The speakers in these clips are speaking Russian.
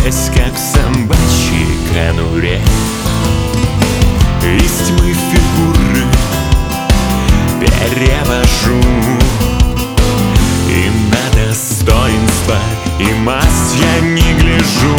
Здесь как в собачьей конуре, из тьмы фигуры перевожу, и на достоинство, и масть я не гляжу.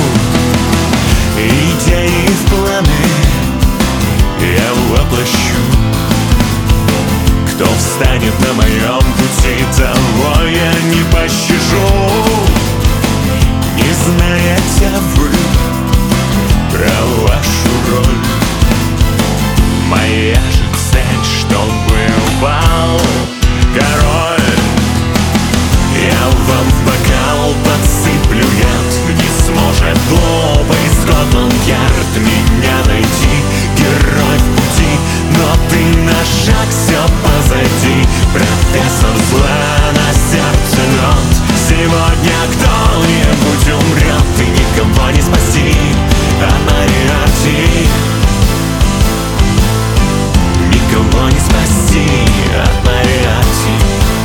Идеи в планы я воплощу. Кто встанет на моем пути, того я не пощажу. Не знаете вы про вашу роль, моя же цель, чтобы упал король. Я вам в бокал подсыплю яд, не сможет глупый Скотланд-Ярд меня найти. Герой в пути, но ты на шаг, все позади. Профессор зла на сердце лед. Сегодня кто-нибудь умрет, и никого не спасти от Мориарти. Никого не спасти от Мориарти.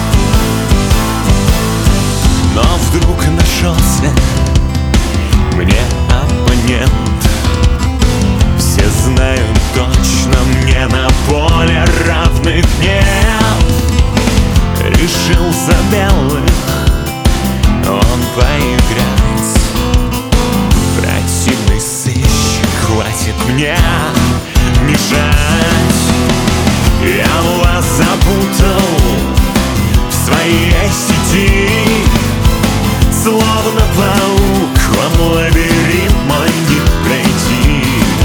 Но вдруг нашелся мне оппонент. Все знают точно, мне на поле равных нет. Решил за белых он поиграть. Противный сыщик, хватит мне мешать. Я вас запутал в своей сети, словно паук, вам лабиринт мой не пройти.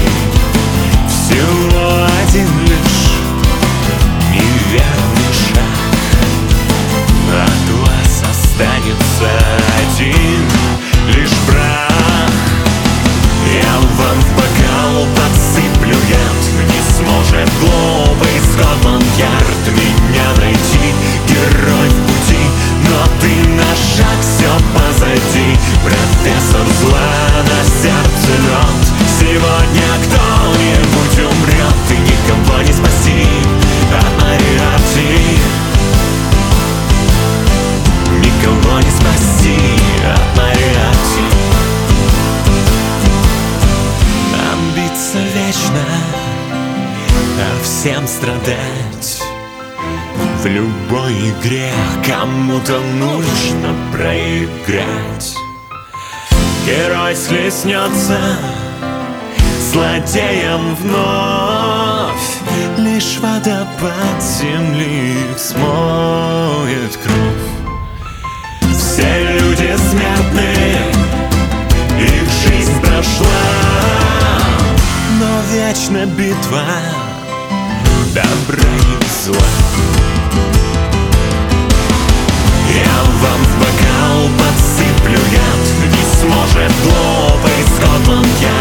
Всего один лишь неверный шаг, от вас останется один лишь прах. Я вам в бокал подсыплю яд, не сможет глупый Скотланд-Ярд меня найти. Герой в пути, но ты на шаг, все позади. Профессор зла на сердце лед. Сегодня кто-нибудь умрет, и никого не спасти от Мориарти. Никого не спасти от Мориарти. Нам биться вечно, а всем страдать. В любой игре кому-то нужно проиграть. Герой слеснется злодеям вновь, лишь водопад земли смоет кровь. Все люди смертны, их жизнь прошла, но вечна битва добра и зла. Я вам в бокал подсыплю яд, не сможет глупый Скотланд-Ярд